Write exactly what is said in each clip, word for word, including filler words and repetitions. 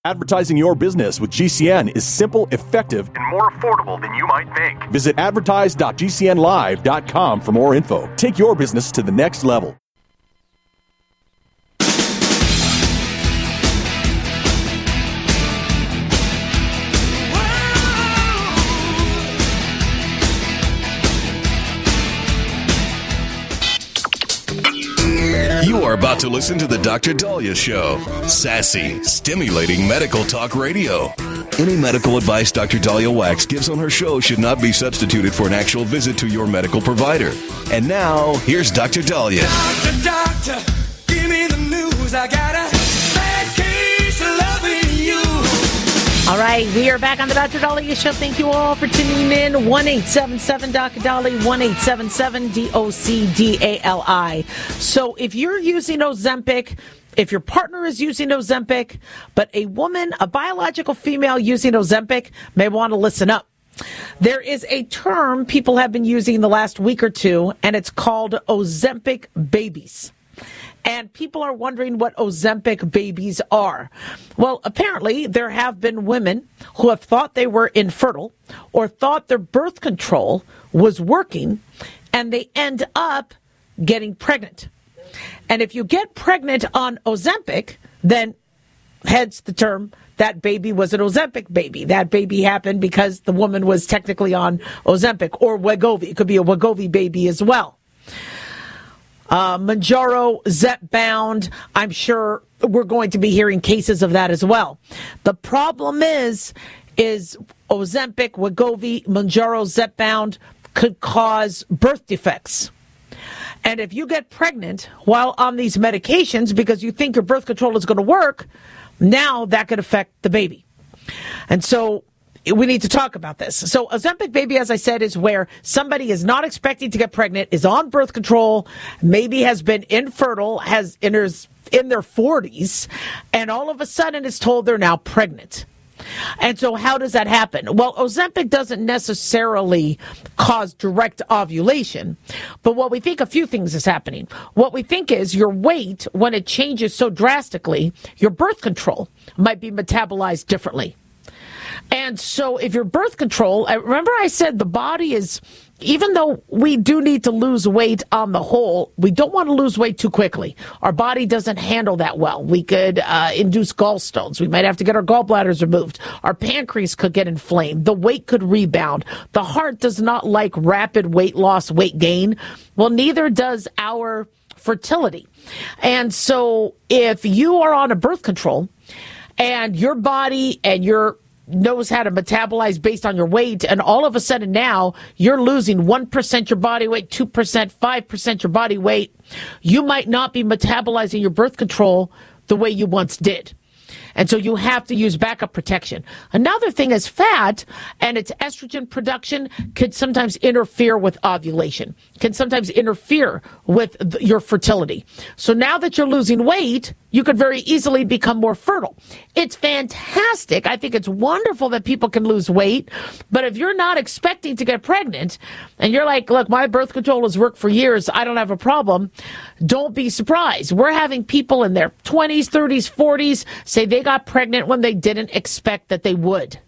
Advertising your business with G C N is simple, effective, and more affordable than you might think. Visit advertise dot g c n live dot com for more info. Take your business to the next level. You are about to listen to the Doctor Daliah Show. Sassy, stimulating medical talk radio. Any medical advice Doctor Daliah Wax gives on her show should not be substituted for an actual visit to your medical provider. And now, here's Doctor Daliah. Doctor, doctor, give me the news. I got a bad case of loving you. All right, we are back on the Doctor Daliah Show. Thank you all for tuning in. one eight seven seven Doctor Dali, one eight seven seven D O C D A L I. So if you're using Ozempic, if your partner is using Ozempic, but a woman, a biological female using Ozempic may want to listen up. There is a term people have been using the last week or two, and it's called Ozempic babies. And people are wondering what Ozempic babies are. Well, apparently there have been women who have thought they were infertile or thought their birth control was working, and they end up getting pregnant. And if you get pregnant on Ozempic, then hence the term, that baby was an Ozempic baby. That baby happened because the woman was technically on Ozempic or Wegovy. It could be a Wegovy baby as well. Uh, Mounjaro, Zepbound, I'm sure we're going to be hearing cases of that as well. The problem is, is Ozempic, Wegovy, Mounjaro, Zepbound could cause birth defects. And if you get pregnant while on these medications because you think your birth control is going to work, now that could affect the baby. And so we need to talk about this. So Ozempic baby, as I said, is where somebody is not expecting to get pregnant, is on birth control, maybe has been infertile, has in, in their forties, and all of a sudden is told they're now pregnant. And so how does that happen? Well, Ozempic doesn't necessarily cause direct ovulation, but what we think, a few things is happening. What we think is your weight, when it changes so drastically, your birth control might be metabolized differently. And so if your birth control, remember I said the body is, even though we do need to lose weight on the whole, we don't want to lose weight too quickly. Our body doesn't handle that well. We could uh, induce gallstones. We might have to get our gallbladders removed. Our pancreas could get inflamed. The weight could rebound. The heart does not like rapid weight loss, weight gain. Well, neither does our fertility. And so if you are on a birth control and your body and your knows how to metabolize based on your weight, and all of a sudden now you're losing one percent your body weight, two percent, five percent your body weight, you might not be metabolizing your birth control the way you once did. And so you have to use backup protection. Another thing is fat and its estrogen production could sometimes interfere with ovulation, can sometimes interfere with th- your fertility. So now that you're losing weight, you could very easily become more fertile. It's fantastic. I think it's wonderful that people can lose weight. But if you're not expecting to get pregnant and you're like, look, my birth control has worked for years, I don't have a problem, don't be surprised. We're having people in their twenties, thirties, forties say they got pregnant when they didn't expect that they would.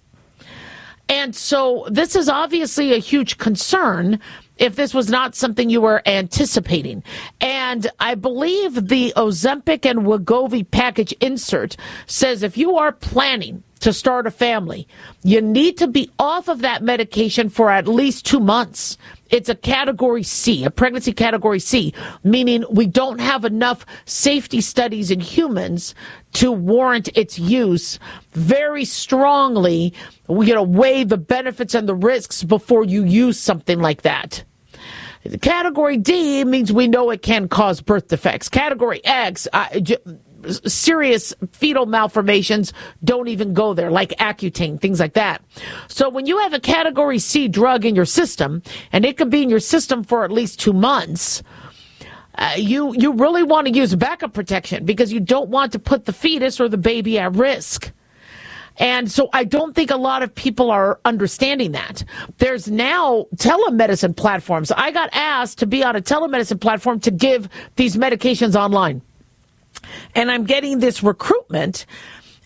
And so this is obviously a huge concern if this was not something you were anticipating. And I believe the Ozempic and Wegovy package insert says if you are planning to start a family, you need to be off of that medication for at least two months. It's a category C, a pregnancy category C, meaning we don't have enough safety studies in humans to warrant its use. Very strongly, you know, weigh the benefits and the risks before you use something like that. Category D means we know it can cause birth defects. Category X, uh, j- serious fetal malformations, don't even go there, like Accutane, things like that. So when you have a Category C drug in your system, and it could be in your system for at least two months, uh, you, you really want to use backup protection because you don't want to put the fetus or the baby at risk. And so I don't think a lot of people are understanding that. There's now telemedicine platforms. I got asked to be on a telemedicine platform to give these medications online. And I'm getting this recruitment.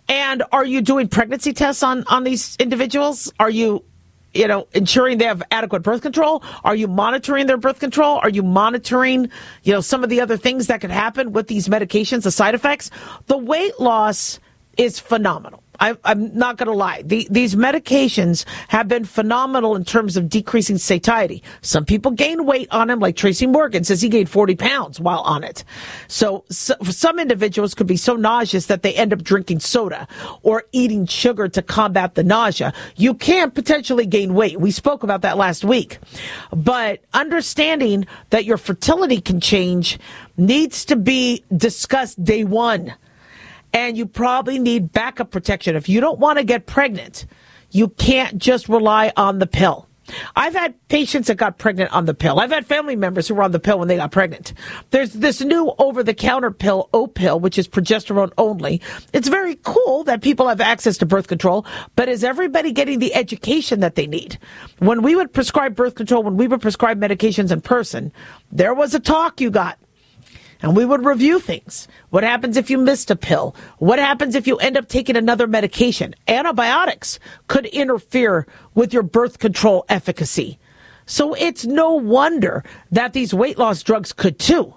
And are you doing pregnancy tests on, on these individuals? Are you, you know, ensuring they have adequate birth control? Are you monitoring their birth control? Are you monitoring, you know, some of the other things that could happen with these medications, the side effects? The weight loss is phenomenal. I, I'm not going to lie. The, these medications have been phenomenal in terms of decreasing satiety. Some people gain weight on them, like Tracy Morgan says he gained forty pounds while on it. So, so some individuals could be so nauseous that they end up drinking soda or eating sugar to combat the nausea. You can potentially gain weight. We spoke about that last week. But understanding that your fertility can change needs to be discussed day one. And you probably need backup protection. If you don't want to get pregnant, you can't just rely on the pill. I've had patients that got pregnant on the pill. I've had family members who were on the pill when they got pregnant. There's this new over-the-counter pill, O-Pill, which is progesterone only. It's very cool that people have access to birth control, but is everybody getting the education that they need? When we would prescribe birth control, when we would prescribe medications in person, there was a talk you got. And we would review things. What happens if you missed a pill? What happens if you end up taking another medication? Antibiotics could interfere with your birth control efficacy. So it's no wonder that these weight loss drugs could too.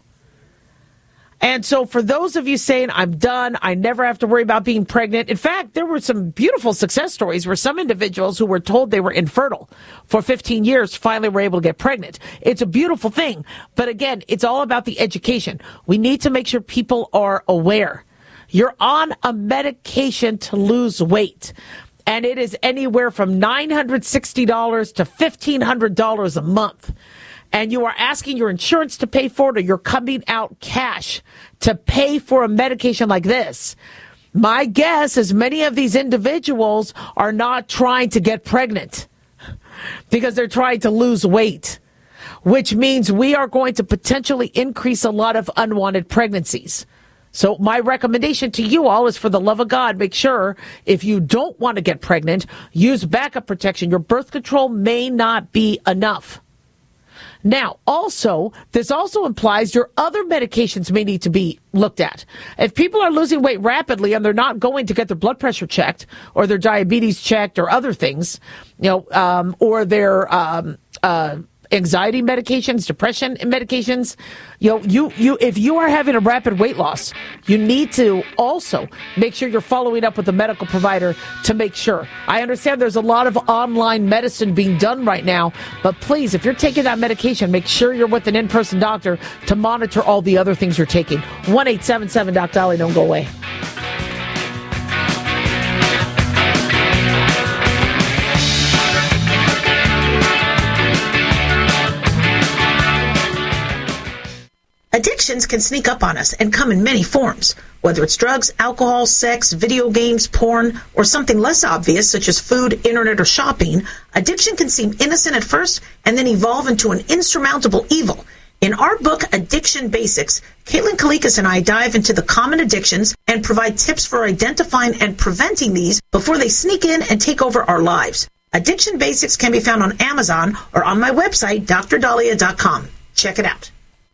And so for those of you saying, I'm done, I never have to worry about being pregnant. In fact, there were some beautiful success stories where some individuals who were told they were infertile for fifteen years finally were able to get pregnant. It's a beautiful thing. But again, it's all about the education. We need to make sure people are aware. You're on a medication to lose weight. And it is anywhere from nine hundred sixty dollars to fifteen hundred dollars a month. And you are asking your insurance to pay for it, or you're coming out cash to pay for a medication like this. My guess is many of these individuals are not trying to get pregnant because they're trying to lose weight, which means we are going to potentially increase a lot of unwanted pregnancies. So my recommendation to you all is, for the love of God, make sure if you don't want to get pregnant, use backup protection. Your birth control may not be enough. Now, also, this also implies your other medications may need to be looked at. If people are losing weight rapidly and they're not going to get their blood pressure checked or their diabetes checked or other things, you know, um, or their um, uh, anxiety medications, depression medications, you know, you, you, if you are having a rapid weight loss, you need to also make sure you're following up with a medical provider to make sure. I understand there's a lot of online medicine being done right now, but please, if you're taking that medication, make sure you're with an in-person doctor to monitor all the other things you're taking. one eight seven seven Doc Dolly, don't go away. Addictions can sneak up on us and come in many forms. Whether it's drugs, alcohol, sex, video games, porn, or something less obvious such as food, internet, or shopping, addiction can seem innocent at first and then evolve into an insurmountable evil. In our book, Addiction Basics, Caitlin Kalikas and I dive into the common addictions and provide tips for identifying and preventing these before they sneak in and take over our lives. Addiction Basics can be found on Amazon or on my website, D R Dahlia dot com. Check it out.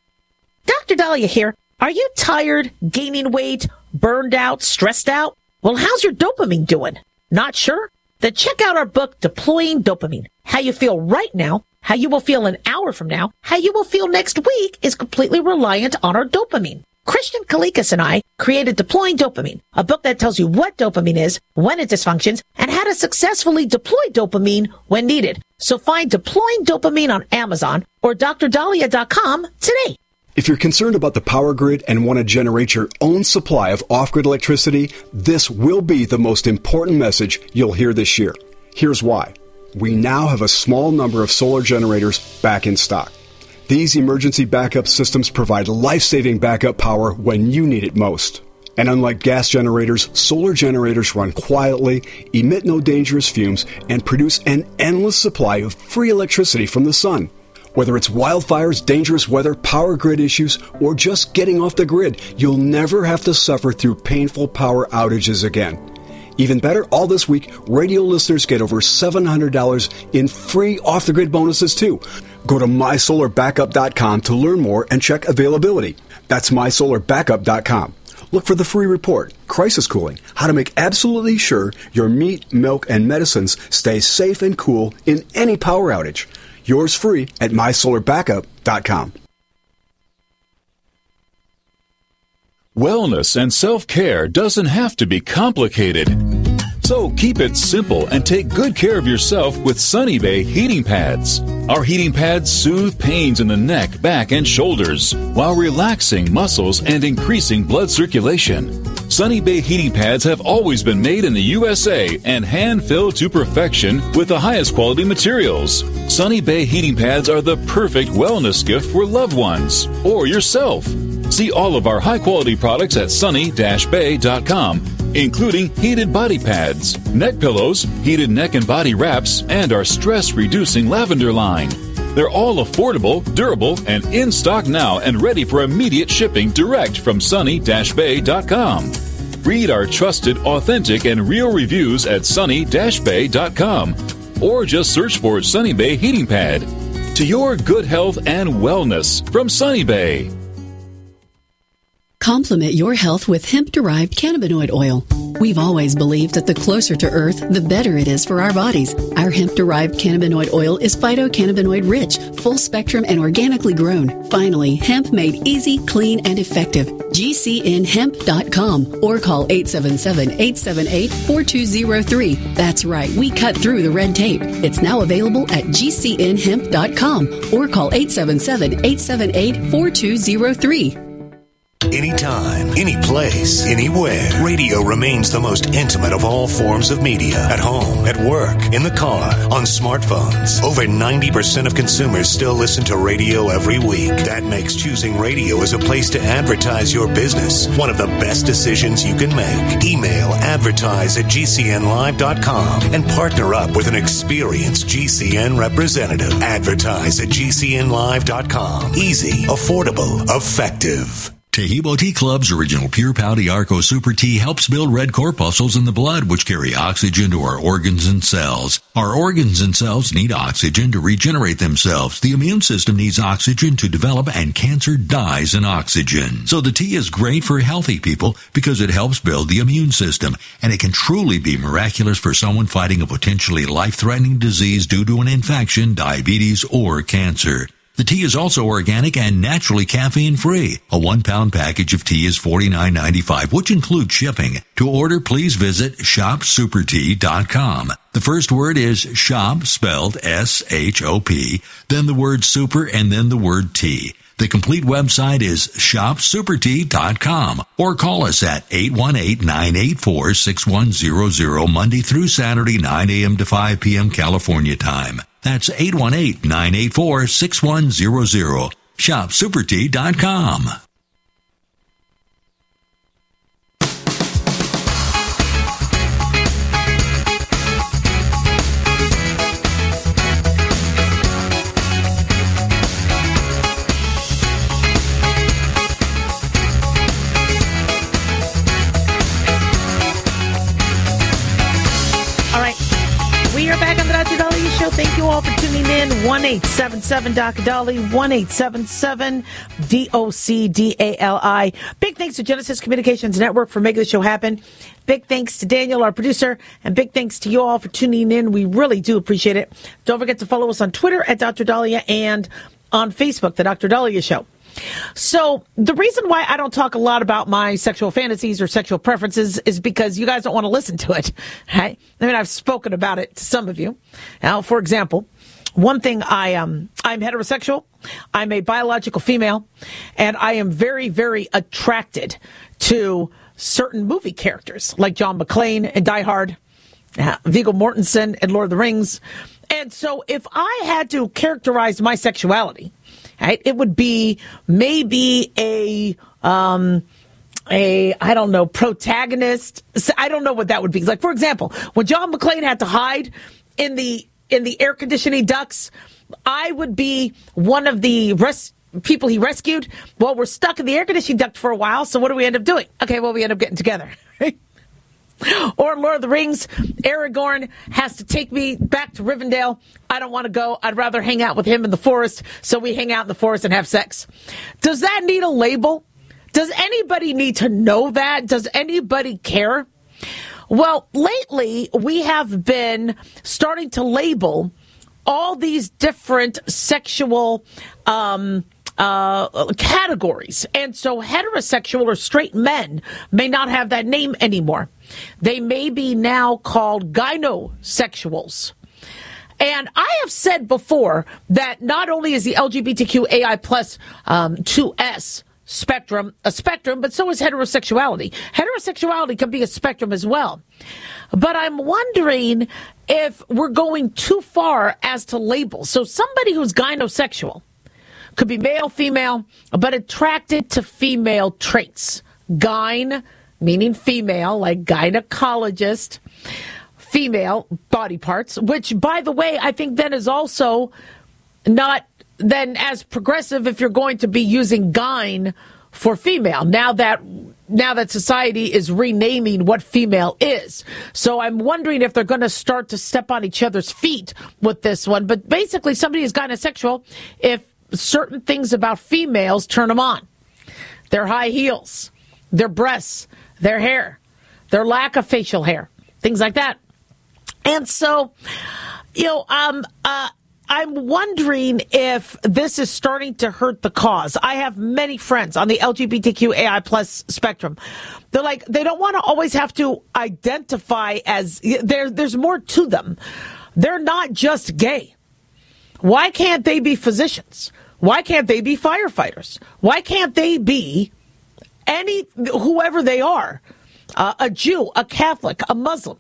Doctor Dahlia here. Are you tired, gaining weight, burned out, stressed out? Well, how's your dopamine doing? Not sure? Then check out our book, Deploying Dopamine. How you feel right now, how you will feel an hour from now, how you will feel next week is completely reliant on our dopamine. Christian Kalikas and I created Deploying Dopamine, a book that tells you what dopamine is, when it dysfunctions, and how to successfully deploy dopamine when needed. So find Deploying Dopamine on Amazon or D R Dahlia dot com today. If you're concerned about the power grid and want to generate your own supply of off-grid electricity, this will be the most important message you'll hear this year. Here's why. We now have a small number of solar generators back in stock. These emergency backup systems provide life-saving backup power when you need it most. And unlike gas generators, solar generators run quietly, emit no dangerous fumes, and produce an endless supply of free electricity from the sun. Whether it's wildfires, dangerous weather, power grid issues, or just getting off the grid, you'll never have to suffer through painful power outages again. Even better, all this week, radio listeners get over seven hundred dollars in free off-the-grid bonuses, too. Go to my solar backup dot com to learn more and check availability. That's my solar backup dot com. Look for the free report. crisis cooling, how to make absolutely sure your meat, milk, and medicines stay safe and cool in any power outage. Yours free at my solar backup dot com. Wellness and self-care doesn't have to be complicated. So keep it simple and take good care of yourself with Sunny Bay heating pads. Our heating pads soothe pains in the neck, back, and shoulders while relaxing muscles and increasing blood circulation. Sunny Bay heating pads have always been made in the U S A and hand-filled to perfection with the highest quality materials. Sunny Bay heating pads are the perfect wellness gift for loved ones or yourself. See all of our high-quality products at sunny dash bay dot com, including heated body pads, neck pillows, heated neck and body wraps, and our stress-reducing lavender line. They're all affordable, durable, and in stock now and ready for immediate shipping direct from sunny dash bay dot com. Read our trusted, authentic, and real reviews at sunny dash bay dot com or just search for Sunny Bay Heating Pad. To your good health and wellness from Sunny Bay. Complement your health with hemp-derived cannabinoid oil. We've always believed that the closer to Earth, the better it is for our bodies. Our hemp-derived cannabinoid oil is phytocannabinoid rich, full spectrum, and organically grown. Finally, hemp made easy, clean, and effective. G C N hemp dot com or call eight seven seven, eight seven eight, four two zero three. That's right, we cut through the red tape. It's now available at G C N hemp dot com or call eight seven seven, eight seven eight, four two zero three. Anytime, any place, anywhere. Radio remains the most intimate of all forms of media. At home, at work, in the car, on smartphones. Over ninety percent of consumers still listen to radio every week. That makes choosing radio as a place to advertise your business one of the best decisions you can make. Email advertise at G C N live dot com and partner up with an experienced G C N representative. Advertise at G C N live dot com. Easy, affordable, effective. Tahibo Tea Club's original Pure Pouty Arco Super Tea helps build red corpuscles in the blood, which carry oxygen to our organs and cells. Our organs and cells need oxygen to regenerate themselves. The immune system needs oxygen to develop, and cancer dies in oxygen. So the tea is great for healthy people because it helps build the immune system, and it can truly be miraculous for someone fighting a potentially life-threatening disease due to an infection, diabetes, or cancer. The tea is also organic and naturally caffeine-free. A one-pound package of tea is forty-nine ninety-five, which includes shipping. To order, please visit shop super tea dot com. The first word is shop, spelled S H O P, then the word super, and then the word tea. The complete website is shop super tea dot com or call us at eight one eight, nine eight four, six one zero zero Monday through Saturday, nine a.m. to five p.m. California time. That's eight one eight, nine eight four, six one zero zero. shop super tea dot com. Thank you all for tuning in. one eight seven seven D O C D A L I, one eight seven seven D O C D A L I. Big thanks to Genesis Communications Network for making the show happen. Big thanks to Daniel, our producer, and big thanks to you all for tuning in. We really do appreciate it. Don't forget to follow us on Twitter at Doctor Dahlia and on Facebook, The Doctor Dahlia Show. So the reason why I don't talk a lot about my sexual fantasies or sexual preferences is because you guys don't want to listen to it. Right? I mean, I've spoken about it to some of you. Now, for example, one thing I um I'm heterosexual. I'm a biological female, and I am very, very attracted to certain movie characters like John McClane in Die Hard, uh, Viggo Mortensen in Lord of the Rings. And so if I had to characterize my sexuality, right, it would be maybe a, um, a, I don't know, protagonist. I don't know what that would be. Like, for example, when John McClane had to hide in the, in the air conditioning ducts, I would be one of the res- people he rescued. Well, we're stuck in the air conditioning duct for a while. So what do we end up doing? Okay, well, we end up getting together. Or Lord of the Rings, Aragorn has to take me back to Rivendell. I don't want to go. I'd rather hang out with him in the forest. So we hang out in the forest and have sex. Does that need a label? Does anybody need to know that? Does anybody care? Well, lately we have been starting to label all these different sexual um, uh, categories. And so heterosexual or straight men may not have that name anymore. They may be now called gynosexuals. And I have said before that not only is the L G B T Q A I plus um, two S spectrum a spectrum, but so is heterosexuality. Heterosexuality can be a spectrum as well. But I'm wondering if we're going too far as to label. So somebody who's gynosexual could be male, female, but attracted to female traits. Gyn, meaning female, like gynecologist. Female body parts, which, by the way, I think then is also not then as progressive if you're going to be using gyn for female. Now that now that society is renaming what female is. So I'm wondering if they're going to start to step on each other's feet with this one. But basically, somebody is gynosexual if certain things about females turn them on. Their high heels, their breasts, their hair, their lack of facial hair, things like that. And so, you know, um, uh, I'm wondering if this is starting to hurt the cause. I have many friends on the L G B T Q A I plus spectrum. They're like, they don't want to always have to identify as, there, there's more to them. They're not just gay. Why can't they be physicians? Why can't they be firefighters? Why can't they be any, whoever they are, uh, a Jew, a Catholic, a Muslim?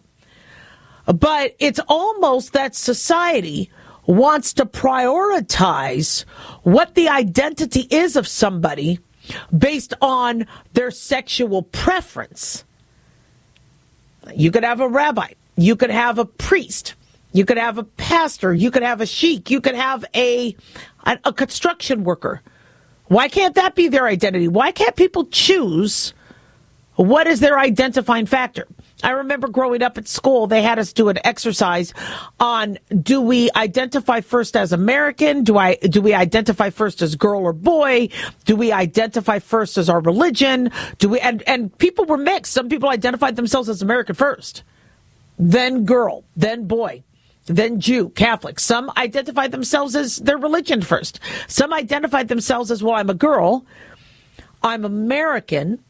But it's almost that society wants to prioritize what the identity is of somebody based on their sexual preference. You could have a rabbi. You could have a priest. You could have a pastor. You could have a sheik. You could have a, a, a construction worker. Why can't that be their identity? Why can't people choose what is their identifying factor? I remember growing up at school, they had us do an exercise on, do we identify first as American? Do I, do we identify first as girl or boy? Do we identify first as our religion? Do we, and, and people were mixed. Some people identified themselves as American first, then girl, then boy, then Jew, Catholic. Some identified themselves as their religion first. Some identified themselves as, well, I'm a girl, I'm American.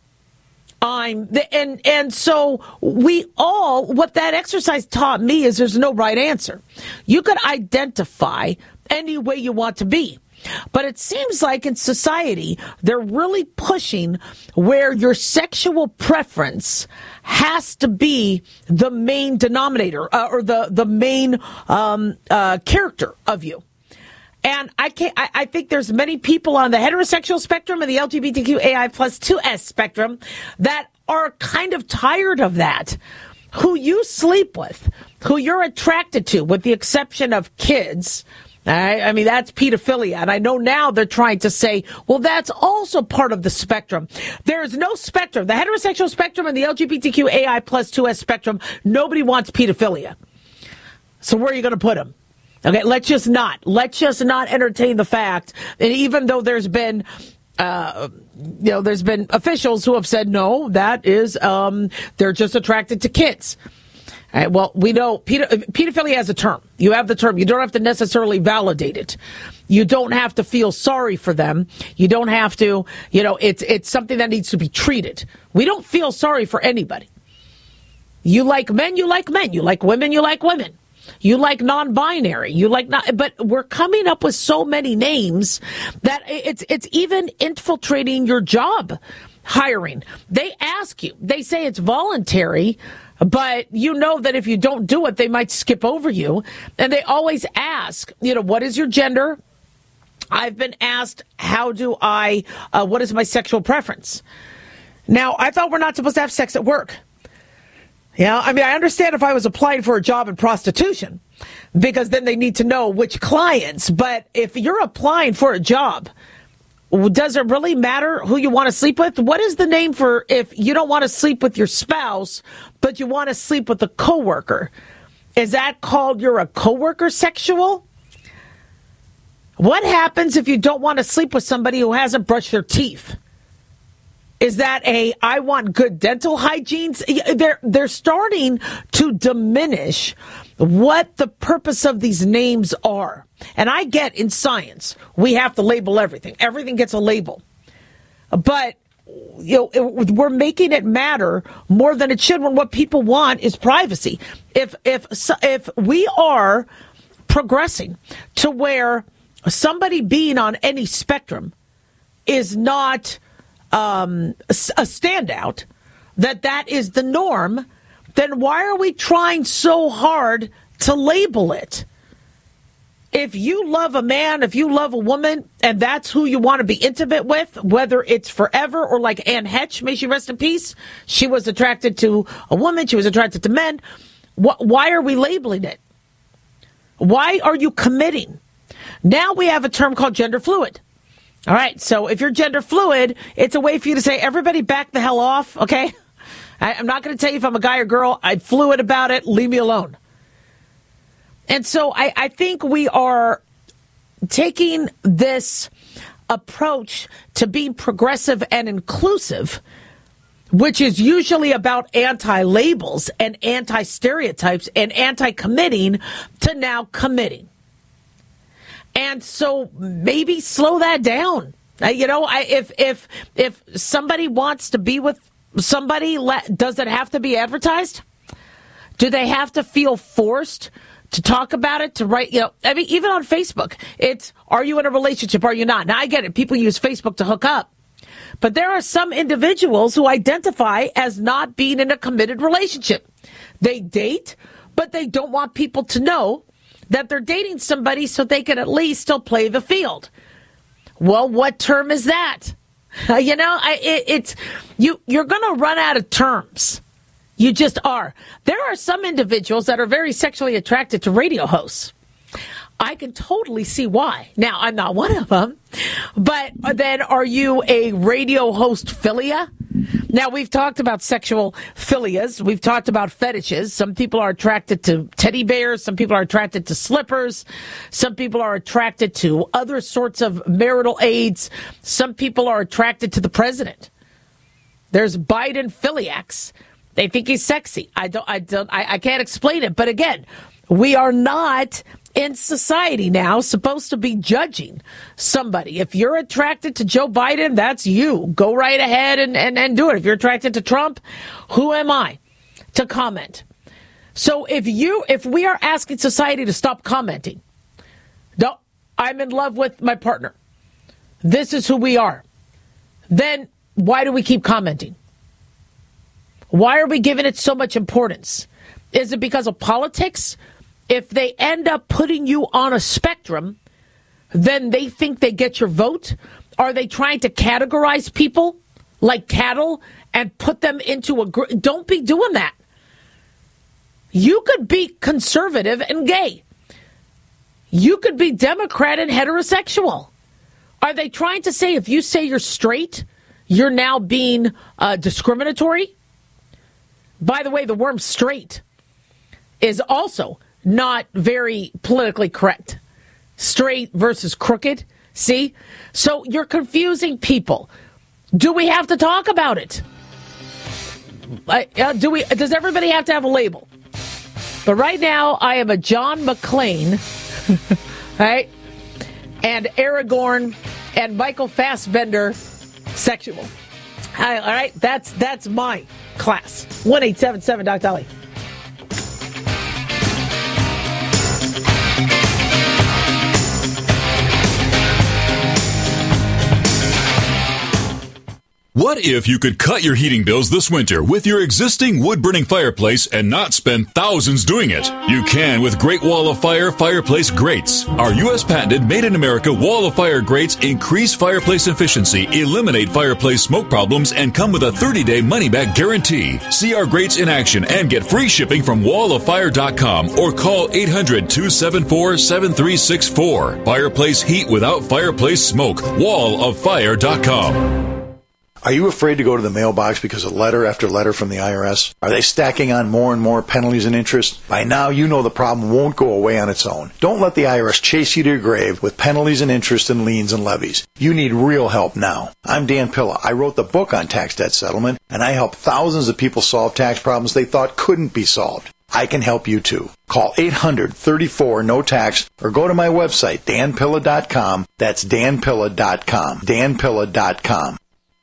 I'm the, and and so we all, what that exercise taught me is there's no right answer. You could identify any way you want to be. But it seems like in society, they're really pushing where your sexual preference has to be the main denominator uh, or the, the main um, uh, character of you. And I can't, I, I think there's many people on the heterosexual spectrum and the L G B T Q A I plus two S spectrum that are kind of tired of that. Who you sleep with, who you're attracted to, with the exception of kids. I, I mean, that's pedophilia. And I know now they're trying to say, well, that's also part of the spectrum. There's no spectrum. The heterosexual spectrum and the L G B T Q A I plus two S spectrum, nobody wants pedophilia. So where are you going to put them? Okay, let's just not. Let's just not entertain the fact that even though there's been, uh, you know, there's been officials who have said, no, that is, um, they're just attracted to kids. All right, well, we know pedo- pedophilia has a term. You have the term. You don't have to necessarily validate it. You don't have to feel sorry for them. You don't have to, you know, it's, it's something that needs to be treated. We don't feel sorry for anybody. You like men, you like men. You like women, you like women. You like non-binary. You like not, but we're coming up with so many names that it's it's even infiltrating your job hiring. They ask you. They say it's voluntary, but you know that if you don't do it, they might skip over you. And they always ask, you know, what is your gender? I've been asked, how do I, uh, what is my sexual preference? Now, I thought we're not supposed to have sex at work. Yeah, I mean, I understand if I was applying for a job in prostitution, because then they need to know which clients. But if you're applying for a job, does it really matter who you want to sleep with? What is the name for if you don't want to sleep with your spouse, but you want to sleep with a coworker? Is that called you're a coworker sexual? What happens if you don't want to sleep with somebody who hasn't brushed their teeth? Is that a, I want good dental hygiene? They're, they're starting to diminish what the purpose of these names are. And I get in science, we have to label everything. Everything gets a label. But, you know, it, we're making it matter more than it should when what people want is privacy. If, if, if we are progressing to where somebody being on any spectrum is not um, a standout, that that is the norm, then why are we trying so hard to label it? If you love a man, if you love a woman, and that's who you want to be intimate with, whether it's forever or like Anne Hetch, may she rest in peace, she was attracted to a woman, she was attracted to men. Wh- why are we labeling it? Why are you committing? Now we have a term called gender fluid. All right, so if you're gender fluid, it's a way for you to say, everybody back the hell off, okay? I, I'm not going to tell you if I'm a guy or girl. I'm fluid about it. Leave me alone. And so I, I think we are taking this approach to being progressive and inclusive, which is usually about anti-labels and anti-stereotypes and anti-committing, to now committing. And so maybe slow that down. Uh, you know, I, if if if somebody wants to be with somebody, let, does it have to be advertised? Do they have to feel forced to talk about it, to write? You know, I mean, even on Facebook, it's, are you in a relationship? Are you not? Now, I get it. People use Facebook to hook up. But there are some individuals who identify as not being in a committed relationship. They date, but they don't want people to know that they're dating somebody so they can at least still play the field. Well, what term is that? Uh, you know, I, it, it's you. You're going to run out of terms. You just are. There are some individuals that are very sexually attracted to radio hosts. I can totally see why. Now, I'm not one of them, but then are you a radio host philia? Now, we've talked about sexual philias. We've talked about fetishes. Some people are attracted to teddy bears. Some people are attracted to slippers. Some people are attracted to other sorts of marital aids. Some people are attracted to the president. There's Biden philiacs. They think he's sexy. I don't, I don't, I, I can't explain it. But again, we are not in society now supposed to be judging somebody. If you're attracted to Joe Biden, that's you. Go right ahead and, and, and do it. If you're attracted to Trump, who am I to comment? So if you, if we are asking society to stop commenting, no, I'm in love with my partner, this is who we are, then why do we keep commenting? Why are we giving it so much importance? Is it because of politics? If they end up putting you on a spectrum, then they think they get your vote? Are they trying to categorize people like cattle and put them into a group? Don't be doing that. You could be conservative and gay. You could be Democrat and heterosexual. Are they trying to say if you say you're straight, you're now being uh, discriminatory? By the way, the word straight is also not very politically correct. Straight versus crooked. See? So you're confusing people. Do we have to talk about it? Uh, do we? Does everybody have to have a label? But right now, I am a John McClane, right? And Aragorn and Michael Fassbender sexual. All right, that's that's my class. one eight seven seven Doc Dolly. What if you could cut your heating bills this winter with your existing wood-burning fireplace and not spend thousands doing it? You can with Great Wall of Fire fireplace grates. Our U S patented made-in-America Wall of Fire grates increase fireplace efficiency, eliminate fireplace smoke problems, and come with a thirty-day money-back guarantee. See our grates in action and get free shipping from wall of fire dot com or call eight hundred, two seven four, seven three six four. Fireplace heat without fireplace smoke. wall of fire dot com. Are you afraid to go to the mailbox because of letter after letter from the I R S? Are they stacking on more and more penalties and interest? By now, you know the problem won't go away on its own. Don't let the I R S chase you to your grave with penalties and interest and liens and levies. You need real help now. I'm Dan Pilla. I wrote the book on tax debt settlement, and I help thousands of people solve tax problems they thought couldn't be solved. I can help you too. Call eight hundred, thirty-four, no tax or go to my website, dan pilla dot com. That's dan pilla dot com. dan pilla dot com.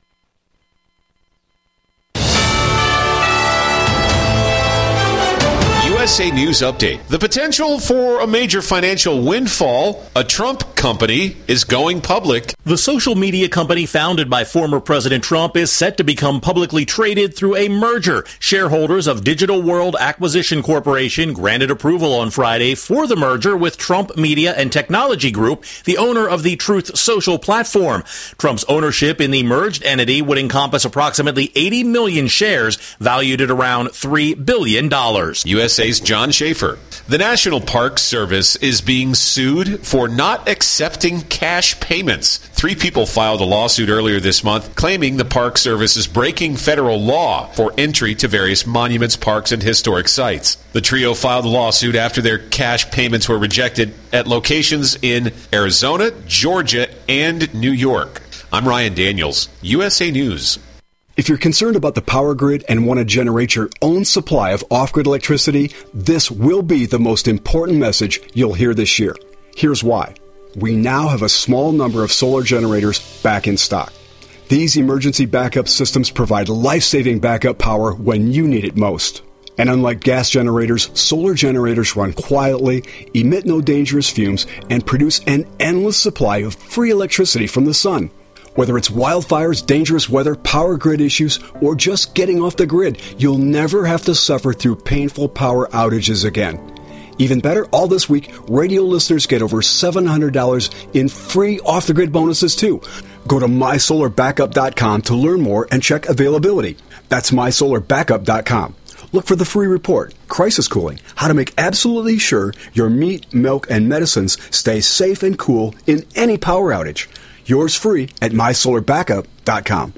U S A News Update. The potential for a major financial windfall. A Trump company is going public. The social media company founded by former President Trump is set to become publicly traded through a merger. Shareholders of Digital World Acquisition Corporation granted approval on Friday for the merger with Trump Media and Technology Group, the owner of the Truth Social platform. Trump's ownership in the merged entity would encompass approximately eighty million shares, valued at around three billion dollars. U S A's John Schaefer. The National Park Service is being sued for not accepting cash payments. Three people filed a lawsuit earlier this month claiming the Park Service is breaking federal law for entry to various monuments, parks, and historic sites. The trio filed a lawsuit after their cash payments were rejected at locations in Arizona, Georgia, and New York. I'm Ryan Daniels, U S A News. If you're concerned about the power grid and want to generate your own supply of off-grid electricity, this will be the most important message you'll hear this year. Here's why. We now have a small number of solar generators back in stock. These emergency backup systems provide life-saving backup power when you need it most. And unlike gas generators, solar generators run quietly, emit no dangerous fumes, and produce an endless supply of free electricity from the sun. Whether it's wildfires, dangerous weather, power grid issues, or just getting off the grid, you'll never have to suffer through painful power outages again. Even better, all this week, radio listeners get over seven hundred dollars in free off-the-grid bonuses, too. Go to my solar backup dot com to learn more and check availability. That's my solar backup dot com. Look for the free report, Crisis Cooling, how to make absolutely sure your meat, milk, and medicines stay safe and cool in any power outage. Yours free at my solar backup dot com.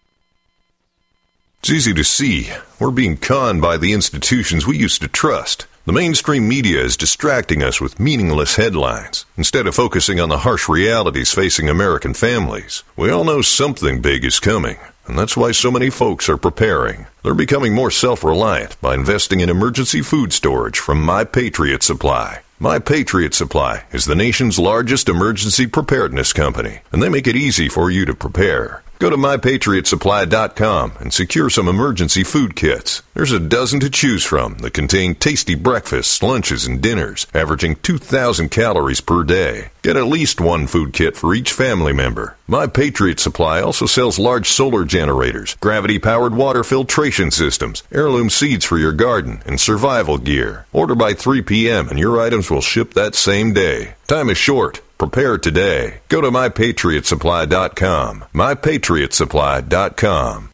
It's easy to see. We're being conned by the institutions we used to trust. The mainstream media is distracting us with meaningless headlines instead of focusing on the harsh realities facing American families. We all know something big is coming, and that's why so many folks are preparing. They're becoming more self-reliant by investing in emergency food storage from My Patriot Supply. My Patriot Supply is the nation's largest emergency preparedness company, and they make it easy for you to prepare. Go to my patriot supply dot com and secure some emergency food kits. There's a dozen to choose from that contain tasty breakfasts, lunches, and dinners, averaging two thousand calories per day. Get at least one food kit for each family member. My Patriot Supply also sells large solar generators, gravity-powered water filtration systems, heirloom seeds for your garden, and survival gear. Order by three p.m. and your items will ship that same day. Time is short. Prepare today. Go to my patriot supply dot com. my patriot supply dot com.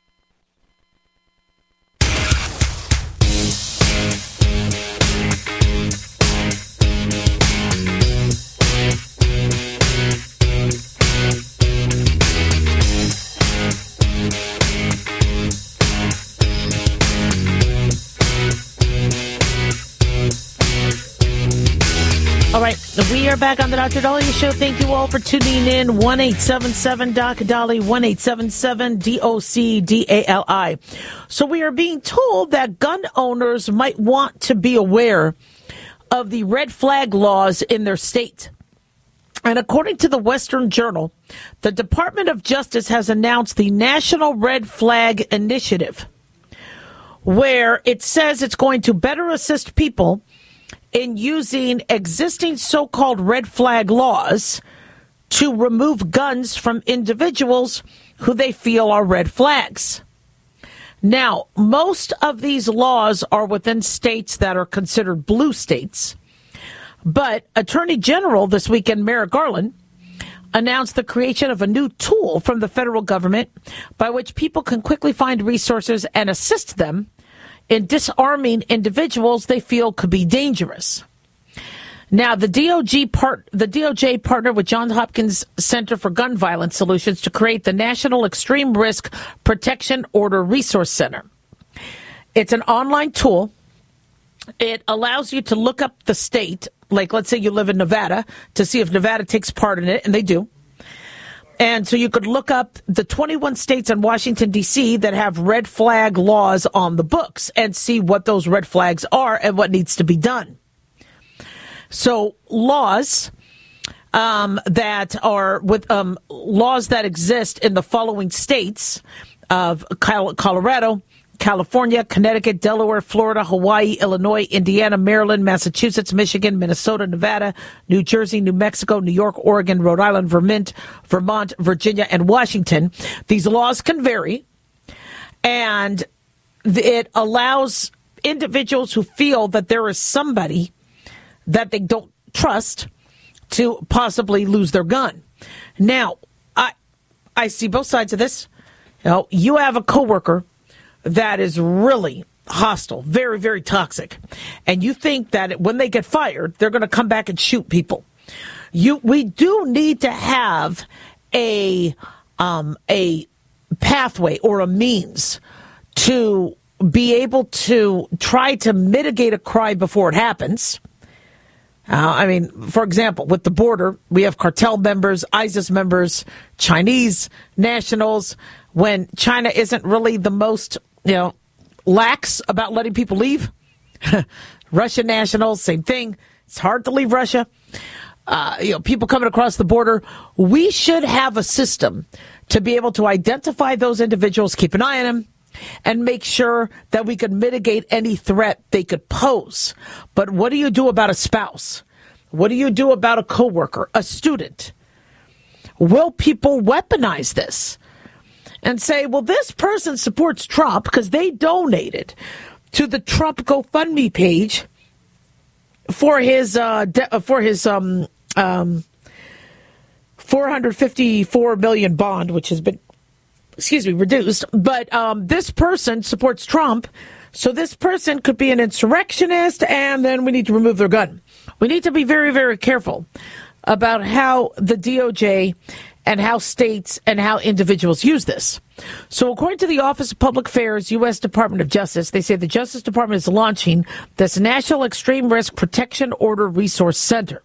All right, we are back on the Doctor Dahlia Show. Thank you all for tuning in. one eight seven seven Doc Dolly, one eight seven seven D O C D A L I. So we are being told that gun owners might want to be aware of the red flag laws in their state. And according to the Western Journal, the Department of Justice has announced the National Red Flag Initiative, where it says it's going to better assist people in using existing so-called red flag laws to remove guns from individuals who they feel are red flags. Now, most of these laws are within states that are considered blue states. But Attorney General this weekend, Merrick Garland, announced the creation of a new tool from the federal government by which people can quickly find resources and assist them in disarming individuals they feel could be dangerous. Now, the D O J part, the D O J partnered with Johns Hopkins Center for Gun Violence Solutions to create the National Extreme Risk Protection Order Resource Center. It's an online tool. It allows you to look up the state, like let's say you live in Nevada, to see if Nevada takes part in it, and they do. And so you could look up the twenty-one states and Washington, D C that have red flag laws on the books and see what those red flags are and what needs to be done. So laws um, that are with um, laws that exist in the following states of Colorado, California, Connecticut, Delaware, Florida, Hawaii, Illinois, Indiana, Maryland, Massachusetts, Michigan, Minnesota, Nevada, New Jersey, New Mexico, New York, Oregon, Rhode Island, Vermont, Vermont, Virginia, and Washington. These laws can vary, and it allows individuals who feel that there is somebody that they don't trust to possibly lose their gun. Now, I I see both sides of this. You know, you have a coworker that is really hostile, very, very toxic, and you think that when they get fired, they're going to come back and shoot people. You, we do need to have a um, a pathway or a means to be able to try to mitigate a crime before it happens. Uh, I mean, for example, with the border, we have cartel members, ISIS members, Chinese nationals. When China isn't really the most, you know, lax about letting people leave. Russian nationals, same thing. It's hard to leave Russia. Uh, you know, people coming across the border. We should have a system to be able to identify those individuals, keep an eye on them, and make sure that we could mitigate any threat they could pose. But what do you do about a spouse? What do you do about a coworker, a student? Will people weaponize this and say, well, this person supports Trump because they donated to the Trump GoFundMe page for his uh, de- for his um, um, four hundred fifty-four million bond, which has been, excuse me, reduced. But um, this person supports Trump, so this person could be an insurrectionist, and then we need to remove their gun. We need to be very, very careful about how the D O J and how states and how individuals use this. So according to the Office of Public Affairs, U S Department of Justice, they say the Justice Department is launching this National Extreme Risk Protection Order Resource Center.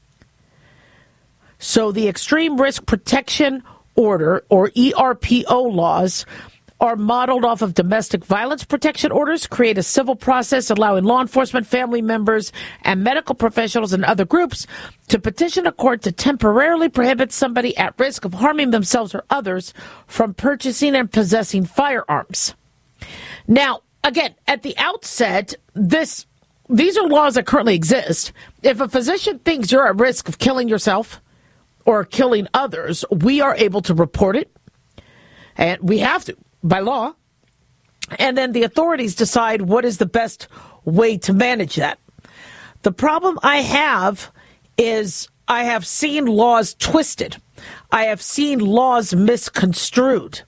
So the Extreme Risk Protection Order, or E R P O laws, are modeled off of domestic violence protection orders, create a civil process allowing law enforcement, family members, and medical professionals and other groups to petition a court to temporarily prohibit somebody at risk of harming themselves or others from purchasing and possessing firearms. Now, again, at the outset, this these are laws that currently exist. If a physician thinks you're at risk of killing yourself or killing others, we are able to report it, and we have to, by law, and then the authorities decide what is the best way to manage that. The problem I have is I have seen laws twisted. I have seen laws misconstrued.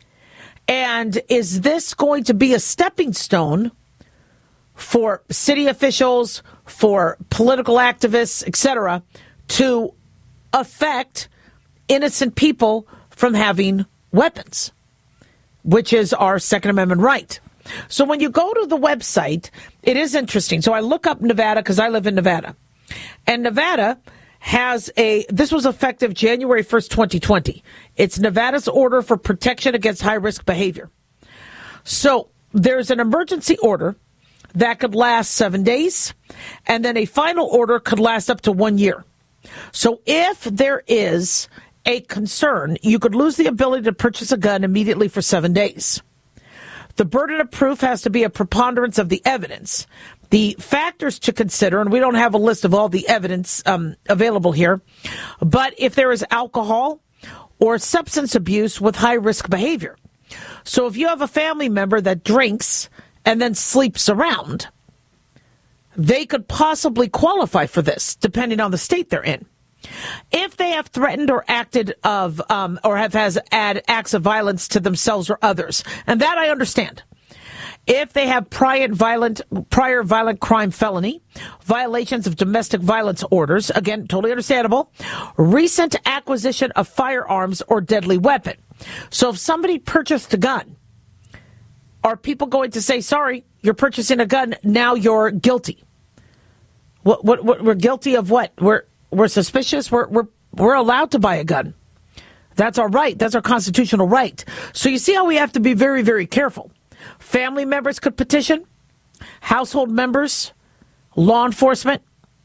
And is this going to be a stepping stone for city officials, for political activists, et cetera, to affect innocent people from having weapons, which is our Second Amendment right? So when you go to the website, it is interesting. So I look up Nevada because I live in Nevada. And Nevada has a, this was effective January first, twenty twenty. It's Nevada's order for protection against high-risk behavior. So there's an emergency order that could last seven days, and then a final order could last up to one year. So if there is a concern, you could lose the ability to purchase a gun immediately for seven days. The burden of proof has to be a preponderance of the evidence. The factors to consider, and we don't have a list of all the evidence um, available here, but if there is alcohol or substance abuse with high-risk behavior. So if you have a family member that drinks and then sleeps around, they could possibly qualify for this, depending on the state they're in. If they have threatened or acted of, um, or have has had acts of violence to themselves or others, and that I understand. if they have prior violent, prior violent crime felony, violations of domestic violence orders, again, totally understandable, recent acquisition of firearms or deadly weapon. So if somebody purchased a gun, are people going to say, sorry, you're purchasing a gun, now you're guilty? What, what, what we're guilty of what? We're we're suspicious. We're we're we're allowed to buy a gun. That's our right. That's our constitutional right. So you see how we have to be very, very careful. Family members could petition, household members, law enforcement.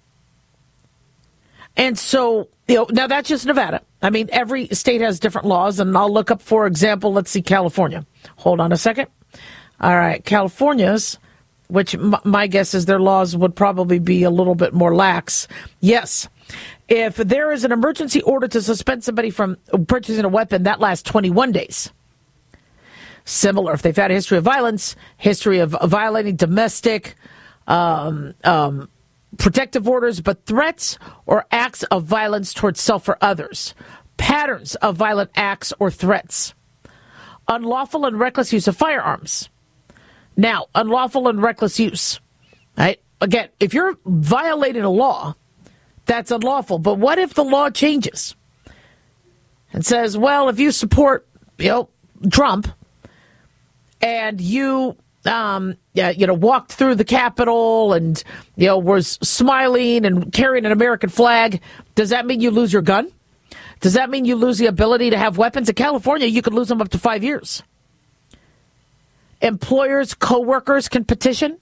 And so, you know, now that's just Nevada. I mean, every state has different laws, and I'll look up, for example, let's see, California. Hold on a second. All right, California's, which m- my guess is their laws would probably be a little bit more lax. Yes. If there is an emergency order to suspend somebody from purchasing a weapon, that lasts twenty-one days. Similar, if they've had a history of violence, history of violating domestic um, um, protective orders, but threats or acts of violence towards self or others, patterns of violent acts or threats, unlawful and reckless use of firearms. Now, unlawful and reckless use, right? Again, if you're violating a law, that's unlawful. But what if the law changes and says, well, if you support, you know, Trump and you, um, yeah, you know, walked through the Capitol and, you know, was smiling and carrying an American flag, does that mean you lose your gun? Does that mean you lose the ability to have weapons? In California, you could lose them up to five years. Employers, co-workers can petition.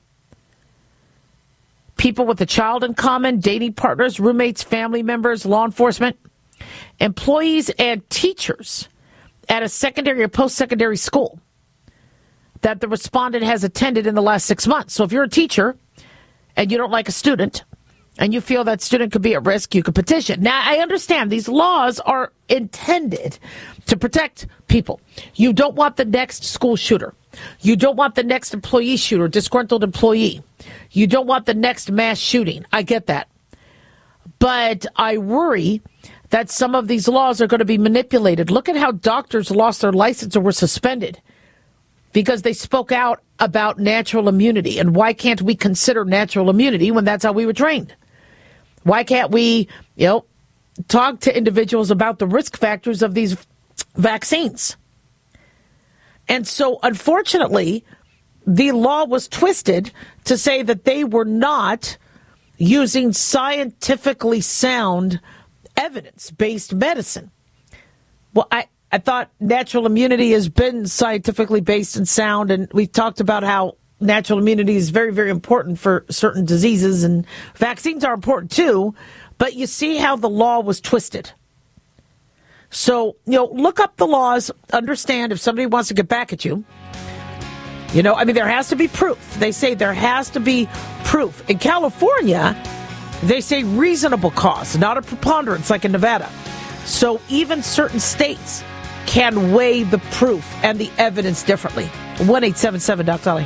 People with a child in common, dating partners, roommates, family members, law enforcement, employees and teachers at a secondary or post-secondary school that the respondent has attended in the last six months. So if you're a teacher and you don't like a student and you feel that student could be at risk, you could petition. Now, I understand these laws are intended to protect people. You don't want the next school shooter. You don't want the next employee shooter, disgruntled employee. You don't want the next mass shooting. I get that. But I worry that some of these laws are going to be manipulated. Look at how doctors lost their license or were suspended because they spoke out about natural immunity. And why can't we consider natural immunity when that's how we were trained? Why can't we, you know, talk to individuals about the risk factors of these vaccines? And so, unfortunately, the law was twisted to say that they were not using scientifically sound evidence-based medicine. Well, I, I thought natural immunity has been scientifically based and sound, and we've talked about how natural immunity is very, very important for certain diseases, and vaccines are important too, but you see how the law was twisted. So, you know, look up the laws, understand if somebody wants to get back at you. You know, I mean, there has to be proof. They say there has to be proof. In California, they say reasonable cause, not a preponderance like in Nevada. So even certain states can weigh the proof and the evidence differently. one eight seven seven Doc Dolly.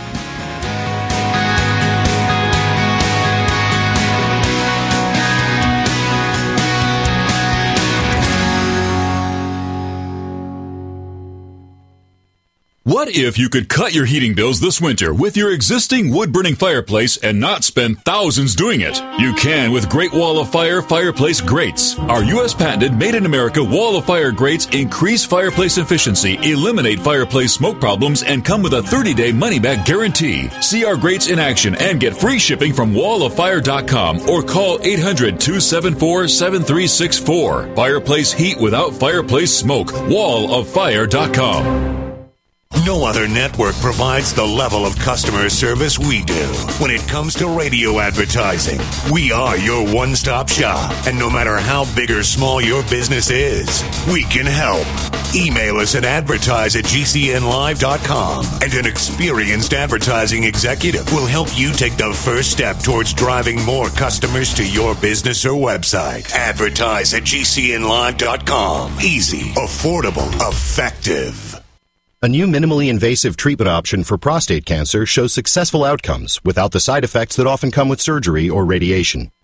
What if you could cut your heating bills this winter with your existing wood-burning fireplace and not spend thousands doing it? You can with Great Wall of Fire fireplace grates. Our U S patented made-in-America Wall of Fire grates increase fireplace efficiency, eliminate fireplace smoke problems, and come with a thirty-day money-back guarantee. See our grates in action and get free shipping from wall of fire dot com or call eight hundred, two seven four, seven three six four. Fireplace heat without fireplace smoke. wall of fire dot com. No other network provides the level of customer service we do. When it comes to radio advertising, we are your one-stop shop. And no matter how big or small your business is, we can help. Email us at advertise at g c n live dot com, and an experienced advertising executive will help you take the first step towards driving more customers to your business or website. Advertise at g c n live dot com. Easy, affordable, effective. A new minimally invasive treatment option for prostate cancer shows successful outcomes without the side effects that often come with surgery or radiation.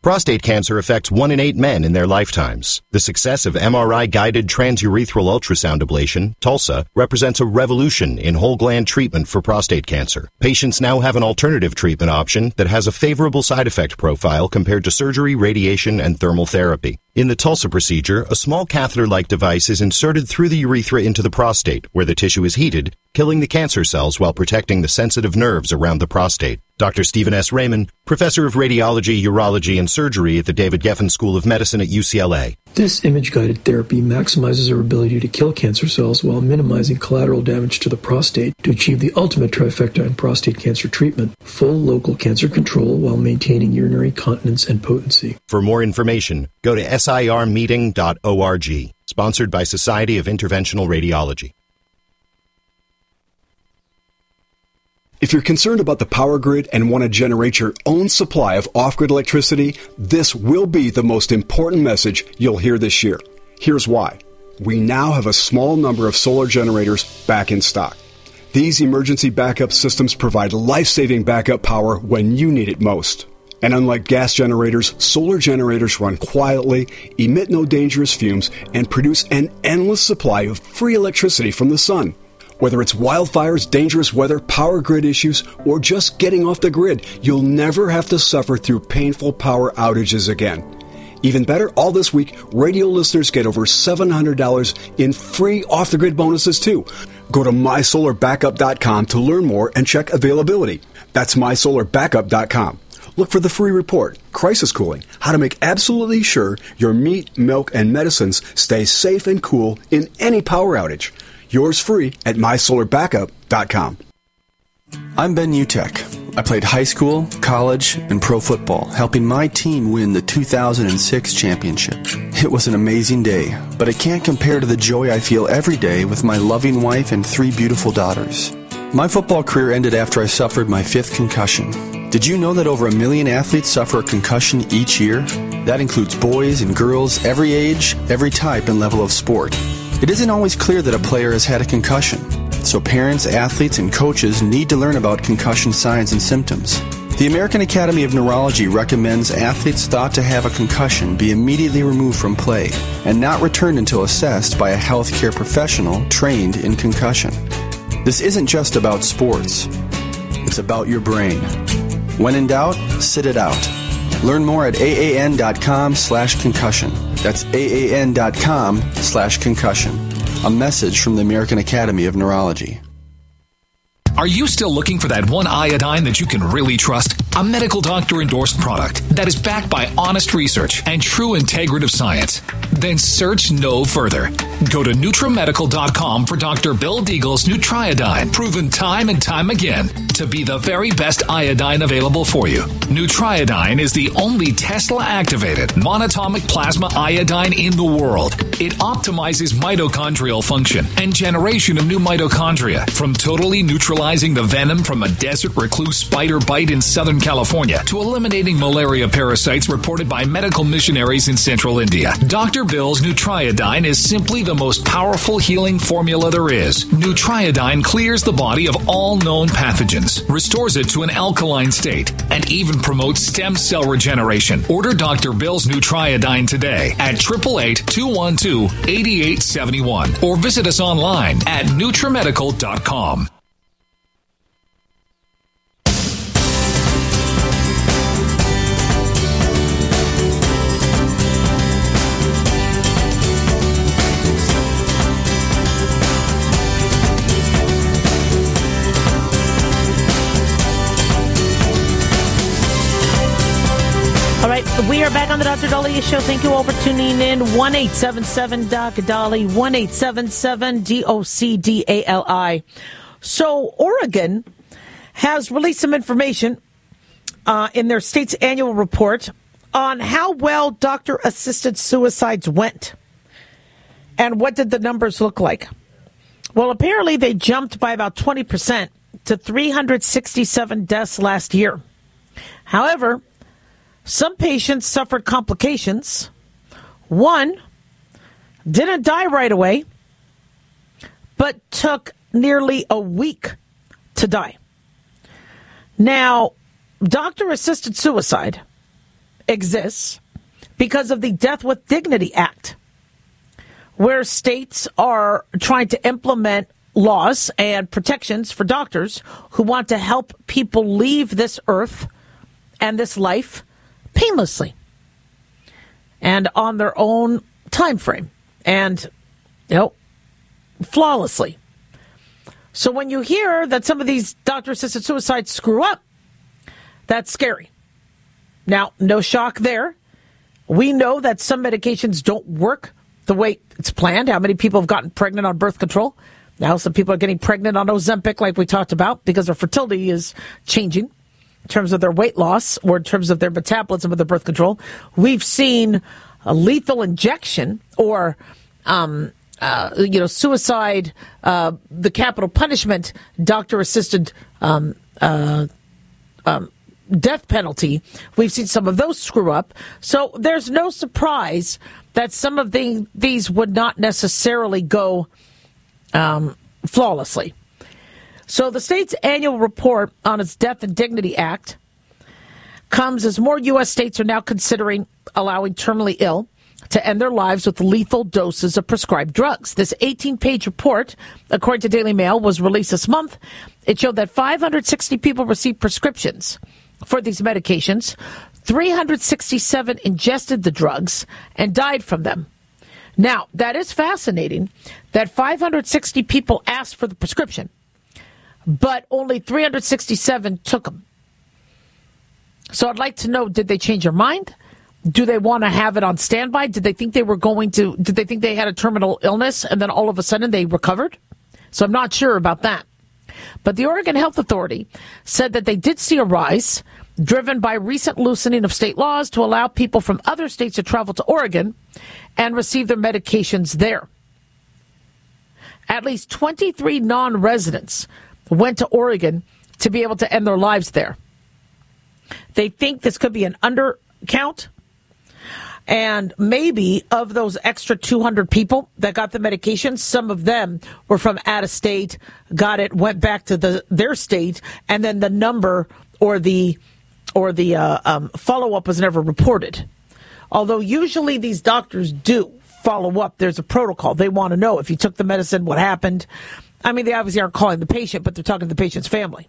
Prostate cancer affects one in eight men in their lifetimes. The success of M R I-guided transurethral ultrasound ablation, TULSA, represents a revolution in whole gland treatment for prostate cancer. Patients now have an alternative treatment option that has a favorable side effect profile compared to surgery, radiation, and thermal therapy. In the TULSA procedure, a small catheter-like device is inserted through the urethra into the prostate, where the tissue is heated, killing the cancer cells while protecting the sensitive nerves around the prostate. Doctor Stephen S. Raymond, professor of radiology, urology, and surgery at the David Geffen School of Medicine at U C L A. This image-guided therapy maximizes our ability to kill cancer cells while minimizing collateral damage to the prostate to achieve the ultimate trifecta in prostate cancer treatment: full local cancer control while maintaining urinary continence and potency. For more information, go to S I R meeting dot org. Sponsored by Society of Interventional Radiology. If you're concerned about the power grid and want to generate your own supply of off-grid electricity, this will be the most important message you'll hear this year. Here's why. We now have a small number of solar generators back in stock. These emergency backup systems provide life-saving backup power when you need it most. And unlike gas generators, solar generators run quietly, emit no dangerous fumes, and produce an endless supply of free electricity from the sun. Whether it's wildfires, dangerous weather, power grid issues, or just getting off the grid, you'll never have to suffer through painful power outages again. Even better, all this week, radio listeners get over seven hundred dollars in free off-the-grid bonuses, too. Go to my solar backup dot com to learn more and check availability. That's my solar backup dot com. Look for the free report, Crisis Cooling, how to make absolutely sure your meat, milk, and medicines stay safe and cool in any power outage. Yours free at my solar backup dot com. I'm Ben Utek. I played high school, college, and pro football, helping my team win the two thousand six championship. It was an amazing day, but it can't compare to the joy I feel every day with my loving wife and three beautiful daughters. My football career ended after I suffered my fifth concussion. Did you know that over a million athletes suffer a concussion each year? That includes boys and girls, every age, every type and level of sport. It isn't always clear that a player has had a concussion, so parents, athletes, and coaches need to learn about concussion signs and symptoms. The American Academy of Neurology recommends athletes thought to have a concussion be immediately removed from play and not returned until assessed by a healthcare professional trained in concussion. This isn't just about sports. It's about your brain. When in doubt, sit it out. Learn more at A A N dot com slash concussion. That's A A N dot com slash concussion. A message from the American Academy of Neurology. Are you still looking for that one iodine that you can really trust? A medical doctor endorsed product that is backed by honest research and true integrative science? Then search no further. Go to NutriMedical dot com for Doctor Bill Deagle's Nutriodine, proven time and time again to be the very best iodine available for you. Nutriodine is the only Tesla-activated monatomic plasma iodine in the world. It optimizes mitochondrial function and generation of new mitochondria, from totally neutralizing the venom from a desert recluse spider bite in Southern California to eliminating malaria parasites reported by medical missionaries in central India. Doctor Bill's Nutriodine is simply the most powerful healing formula there is. Nutriodine clears the body of all known pathogens, restores it to an alkaline state, and even promotes stem cell regeneration. Order Doctor Bill's Nutriodine today at eight eight eight, two one two, eight eight seven one or visit us online at NutriMedical dot com. All right, we are back on the Doctor Daliah Show. Thank you all for tuning in. one eight seven seven D O C D A L I, one eight seven seven D O C D A L I. So Oregon has released some information uh, in their state's annual report on how well doctor-assisted suicides went. And what did the numbers look like? Well, apparently they jumped by about twenty percent to three hundred sixty-seven deaths last year. However, some patients suffered complications. One didn't die right away, but took nearly a week to die. Now, doctor-assisted suicide exists because of the Death with Dignity Act, where states are trying to implement laws and protections for doctors who want to help people leave this earth and this life painlessly and on their own time frame and, you know, flawlessly. So when you hear that some of these doctor-assisted suicides screw up, that's scary. Now, no shock there. We know that some medications don't work the way it's planned. How many people have gotten pregnant on birth control? Now some people are getting pregnant on Ozempic, like we talked about, because their fertility is changing in terms of their weight loss or in terms of their metabolism of the birth control. We've seen a lethal injection or, um, uh, you know, suicide, uh, the capital punishment, doctor-assisted um, uh, um, death penalty. We've seen some of those screw up. So there's no surprise that some of the, these would not necessarily go Um, flawlessly. So the state's annual report on its Death and Dignity Act comes as more U S states are now considering allowing terminally ill to end their lives with lethal doses of prescribed drugs. This eighteen-page report, according to Daily Mail, was released this month. It showed that five hundred sixty people received prescriptions for these medications. three hundred sixty-seven ingested the drugs and died from them. Now, that is fascinating that five hundred sixty people asked for the prescription, but only three hundred sixty-seven took them. So I'd like to know, did they change their mind? Do they want to have it on standby? Did they think they were going to, did they think they had a terminal illness and then all of a sudden they recovered? So I'm not sure about that. But the Oregon Health Authority said that they did see a rise driven by recent loosening of state laws to allow people from other states to travel to Oregon and receive their medications there. At least twenty-three non-residents went to Oregon to be able to end their lives there. They think this could be an undercount, and maybe of those extra two hundred people that got the medication, some of them were from out of state, got it, went back to the their state, and then the number or the or the uh, um, follow-up was never reported. Although usually these doctors do follow up. There's a protocol. They want to know if you took the medicine, what happened. I mean, they obviously aren't calling the patient, but they're talking to the patient's family.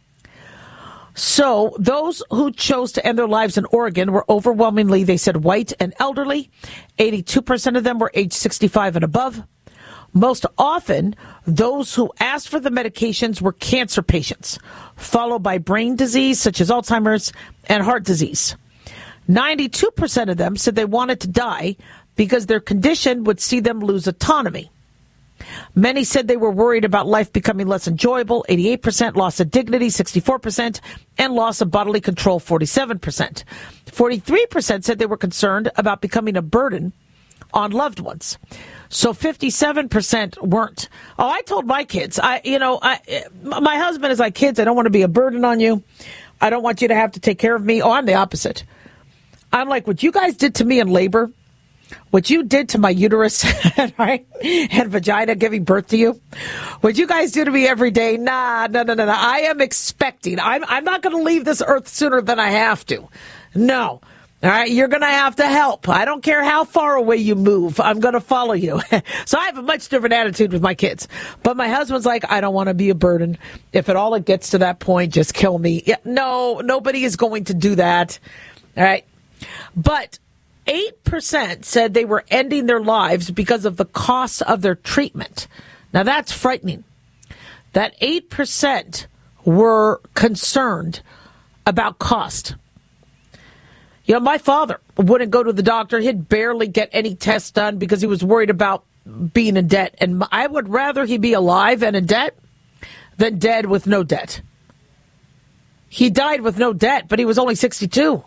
So those who chose to end their lives in Oregon were overwhelmingly, they said, white and elderly. eighty-two percent of them were age sixty-five and above. Most often, those who asked for the medications were cancer patients, followed by brain disease such as Alzheimer's and heart disease. ninety-two percent of them said they wanted to die because their condition would see them lose autonomy. Many said they were worried about life becoming less enjoyable, eighty-eight percent, loss of dignity, sixty-four percent, and loss of bodily control, forty-seven percent. forty-three percent said they were concerned about becoming a burden on loved ones. So fifty-seven percent weren't. Oh, I told my kids, I, you know, I, my husband is like, kids, I don't want to be a burden on you. I don't want you to have to take care of me. Oh, I'm the opposite. I'm like, what you guys did to me in labor, what you did to my uterus right, and vagina giving birth to you, what you guys do to me every day, nah, no, no, no, no. I am expecting. I'm, I'm not going to leave this earth sooner than I have to. No. All right, you're going to have to help. I don't care how far away you move. I'm going to follow you. So I have a much different attitude with my kids. But my husband's like, I don't want to be a burden. If at all it gets to that point, just kill me. Yeah, no, nobody is going to do that. All right. But eight percent said they were ending their lives because of the cost of their treatment. Now, that's frightening. That eight percent were concerned about cost. You know, my father wouldn't go to the doctor. He'd barely get any tests done because he was worried about being in debt. And I would rather he be alive and in debt than dead with no debt. He died with no debt, but he was only sixty-two.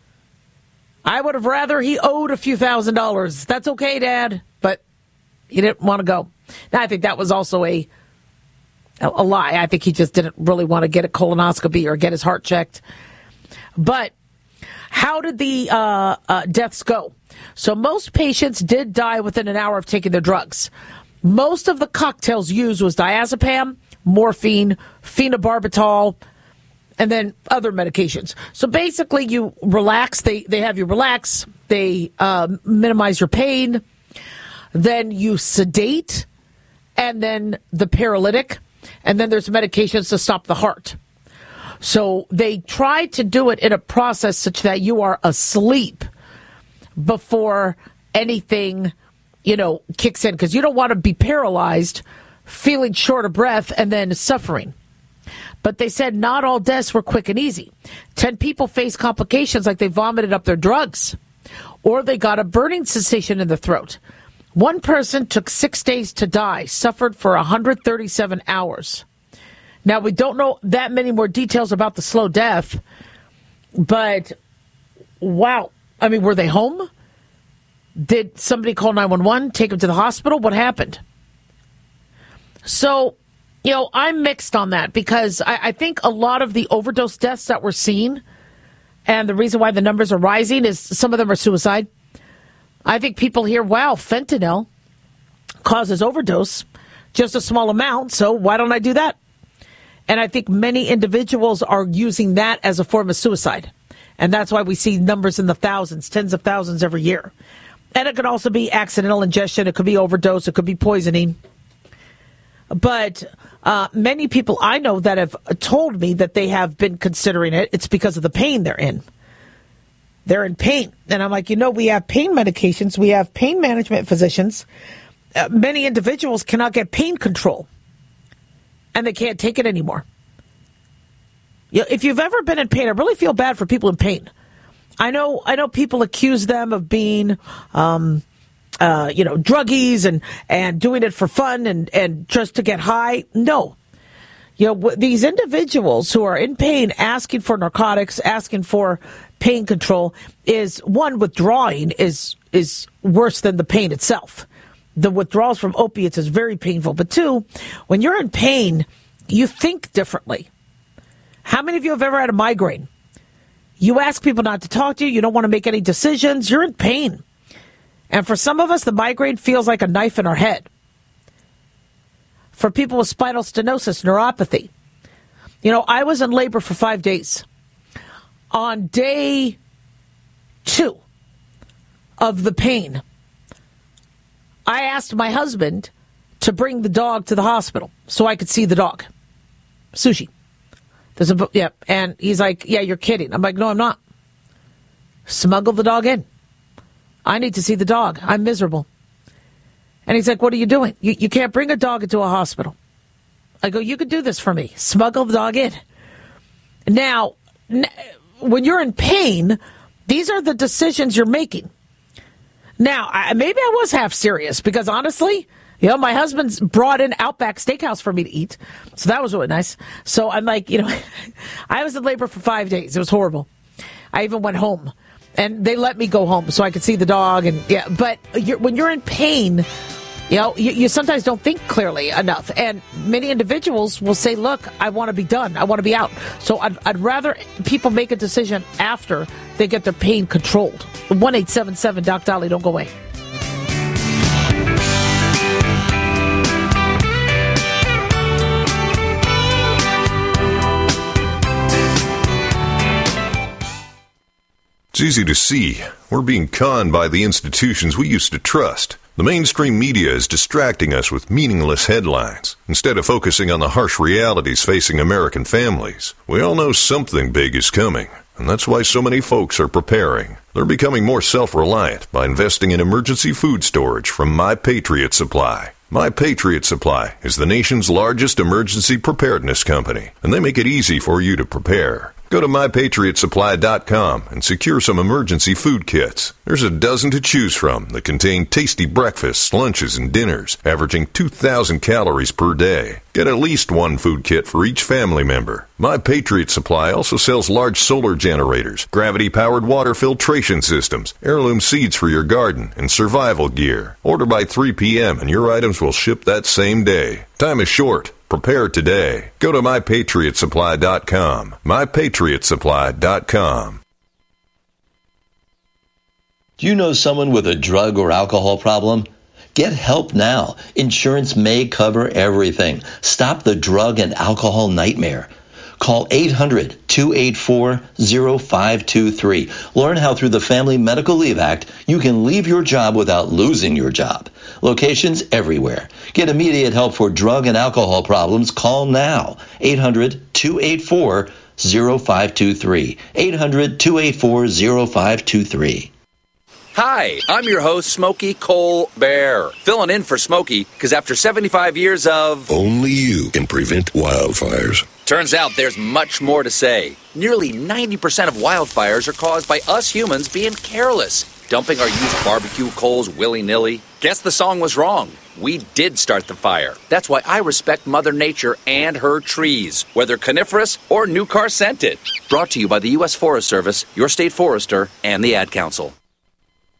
I would have rather he owed a few thousand dollars. That's okay, Dad, but he didn't want to go. Now, I think that was also a, a, a lie. I think he just didn't really want to get a colonoscopy or get his heart checked. But how did the uh, uh, deaths go? So most patients did die within an hour of taking their drugs. Most of the cocktails used was diazepam, morphine, phenobarbital, and then other medications. So basically, you relax. They they have you relax. They uh, minimize your pain. Then you sedate, and then the paralytic, and then there's medications to stop the heart. So they try to do it in a process such that you are asleep before anything, you know, kicks in, because you don't want to be paralyzed, feeling short of breath, and then suffering. But they said not all deaths were quick and easy. Ten people faced complications like they vomited up their drugs, or they got a burning sensation in the throat. One person took six days to die, suffered for one hundred thirty-seven hours. Now, we don't know that many more details about the slow death, but wow. I mean, were they home? Did somebody call nine one one, take them to the hospital? What happened? So, you know, I'm mixed on that because I, I think a lot of the overdose deaths that we're seeing, and the reason why the numbers are rising is some of them are suicide. I think people hear, wow, fentanyl causes overdose, just a small amount, so why don't I do that? And I think many individuals are using that as a form of suicide. And that's why we see numbers in the thousands, tens of thousands every year. And it could also be accidental ingestion. It could be overdose. It could be poisoning. But uh, many people I know that have told me that they have been considering it, it's because of the pain they're in. They're in pain. And I'm like, you know, we have pain medications. We have pain management physicians. Uh, many individuals cannot get pain control. And they can't take it anymore. You know, if you've ever been in pain, I really feel bad for people in pain. I know I know people accuse them of being, um, uh, you know, druggies and, and doing it for fun and, and just to get high. No. You know, w- these individuals who are in pain asking for narcotics, asking for pain control is, one, withdrawing is is worse than the pain itself. The withdrawals from opiates is very painful. But two, when you're in pain, you think differently. How many of you have ever had a migraine? You ask people not to talk to you. You don't want to make any decisions. You're in pain. And for some of us, the migraine feels like a knife in our head. For people with spinal stenosis, neuropathy. You know, I was in labor for five days. On day two of the pain, I asked my husband to bring the dog to the hospital so I could see the dog. Sushi. There's a, yeah, and he's like, yeah, you're kidding. I'm like, no, I'm not. Smuggle the dog in. I need to see the dog. I'm miserable. And he's like, what are you doing? You, you can't bring a dog into a hospital. I go, you could do this for me. Smuggle the dog in. Now, n- when you're in pain, these are the decisions you're making. Now, I, maybe I was half serious because honestly, you know, my husband's brought in Outback Steakhouse for me to eat. So that was really nice. So I'm like, you know, I was in labor for five days. It was horrible. I even went home and they let me go home so I could see the dog. And yeah, but you're, when you're in pain, you know, you, you sometimes don't think clearly enough. And many individuals will say, look, I want to be done. I want to be out. So I'd, I'd rather people make a decision after they get their pain controlled. one eight seven seven Doc Dolly, don't go away. It's easy to see. We're being conned by the institutions we used to trust. The mainstream media is distracting us with meaningless headlines instead of focusing on the harsh realities facing American families. We all know something big is coming, and that's why so many folks are preparing. They're becoming more self-reliant by investing in emergency food storage from My Patriot Supply. My Patriot Supply is the nation's largest emergency preparedness company, and they make it easy for you to prepare. Go to my patriot supply dot com and secure some emergency food kits. There's a dozen to choose from that contain tasty breakfasts, lunches, and dinners, averaging two thousand calories per day. Get at least one food kit for each family member. My Patriot Supply also sells large solar generators, gravity-powered water filtration systems, heirloom seeds for your garden, and survival gear. Order by three p.m. and your items will ship that same day. Time is short. Prepare today. Go to my patriot supply dot com. my patriot supply dot com. Do you know someone with a drug or alcohol problem? Get help now. Insurance may cover everything. Stop the drug and alcohol nightmare. Call eight hundred, two eight four, zero five two three. Learn how through the Family Medical Leave Act, you can leave your job without losing your job. Locations everywhere. Get immediate help for drug and alcohol problems. Call now. eight hundred, two eight four, zero five two three. eight hundred, two eight four, zero five two three. Hi, I'm your host, Smokey Cole Bear. Filling in for Smokey, because after seventy-five years of... Only you can prevent wildfires. Turns out there's much more to say. Nearly ninety percent of wildfires are caused by us humans being careless, dumping our used barbecue coals willy-nilly. Guess the song was wrong. We did start the fire. That's why I respect Mother Nature and her trees, whether coniferous or new car scented. Brought to you by the U S Forest Service, your state forester, and the Ad Council.